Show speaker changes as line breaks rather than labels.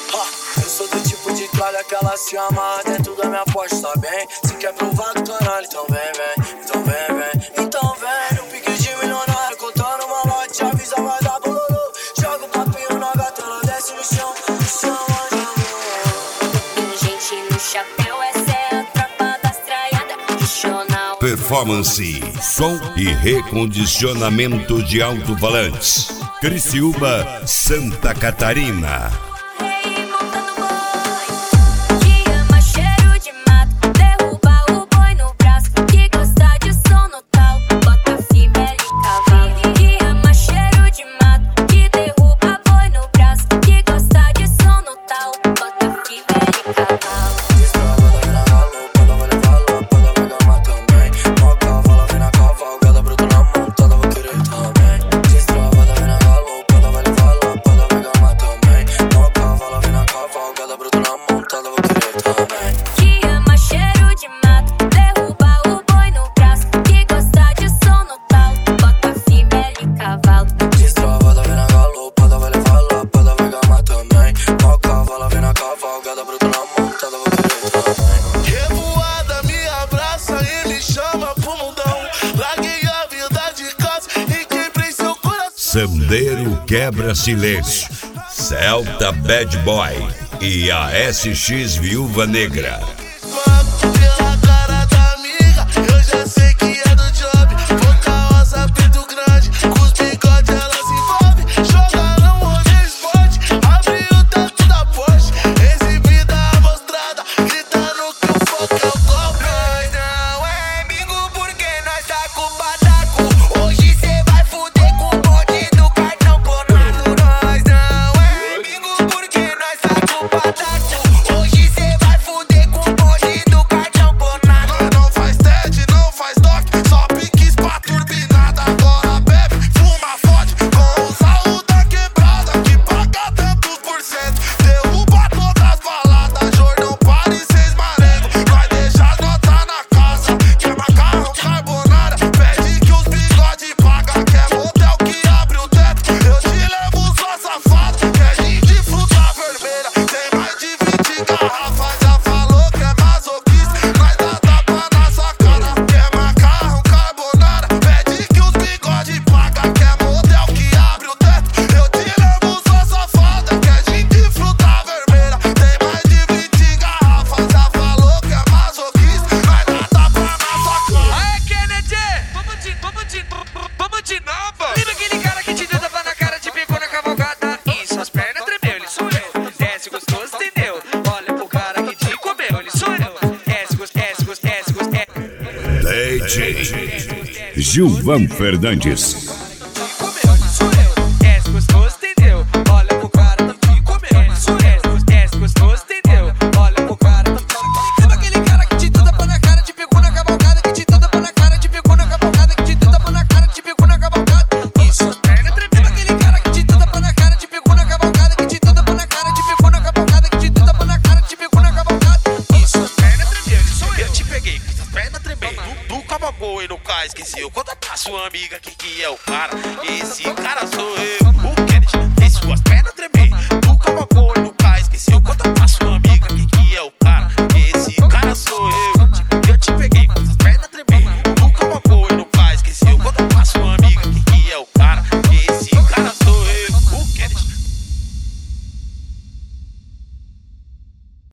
Eu sou do tipo de tralha que ela se amarra dentro da minha Porsche, tá bem? Se quer provar do caralho, então vem, vem. Então vem, vem. Então vem, no pique de milionário, contando uma lote, avisa, vai dar bololô. Joga o papinho na gata, ela desce no chão, onde amor.
Gente no chapéu, essa é a tropa das traiadas. Tradicional.
Performance, som e recondicionamento de alto-falantes. Criciúma, Santa Catarina. Sandeiro Quebra Silêncio, Celta Bad Boy e a SX Viúva Negra. Gilvan Fernandes.
Esqueci, conta pra sua amiga que é o cara. Esse cara sou eu.